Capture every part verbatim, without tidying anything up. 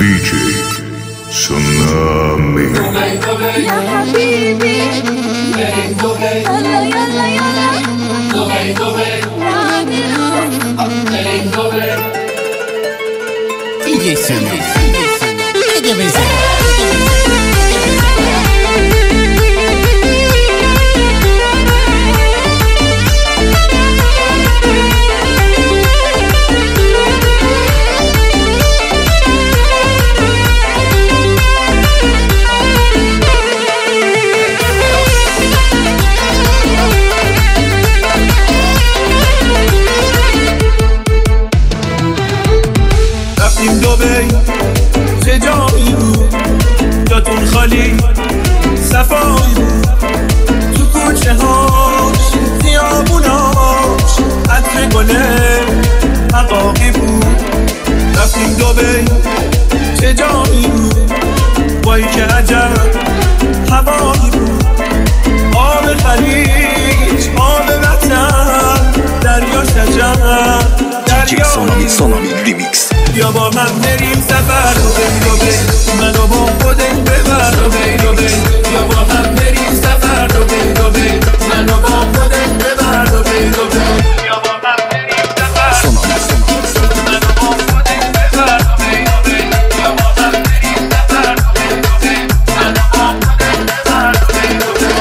جی سونامی يا حبيبي يلا يلا يلا دی جی سونامی بده بزن رفتیم دبی چه جایی بود جاتون خالی صفایی بود تو کوچه هاش خیابوناش عطر گله حقاقی بود رفتیم دبی چه جایی بود وای که عجب هوایی بود آب خلیج آب وطن دریا شجر دیجی سونامی سونامی ریمیکس بیا با من بریم سفر رو بی رو بی منو با خودت ببر رو بی رو بی بیا با من بریم سفر رو بی رو بی منو با خودت ببر رو بی رو بی بیا با من بریم سفر سونامی سونامی منو با خودت ببر رو بی رو بی بیا با من بریم سفر رو بی رو بی منو با خودت ببر رو بی رو بی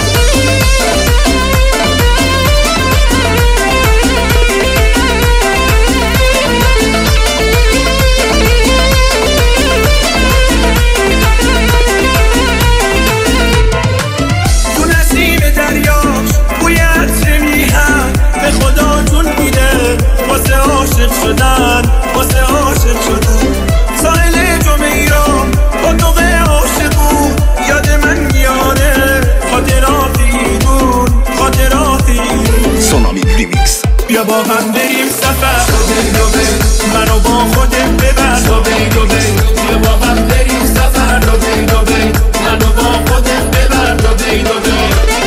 شدن واسه عاشق شدن ساحل جمیرا با دوغه عاشقون یاد من میاره خاطراتی دون خاطراتی سونامی ریمیکس بیا با هم بریم سفر رو بی رو بی منو با خودت ببر رو بی رو بی بیا با هم بریم سفر رو بی رو بی منو با خودت ببر رو بی رو بی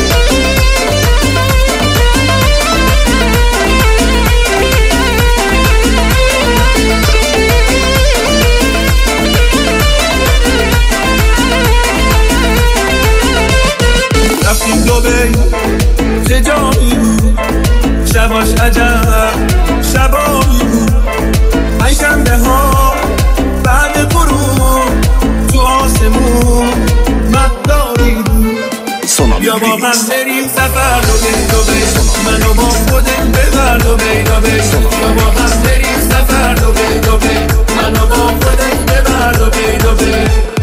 رفتیم دبی چه جایی بود شباش عجب شبایی بود پنجشنبه ها بعد غروب تو آسمون مهداری بود سونامی بیا با من ریمیکس بریم سفر رو بی رو بی منو با خودت ببر رو بی رو بی بیا با من بریم سفر رو بی رو بی منو با خودت ببر رو بی رو بی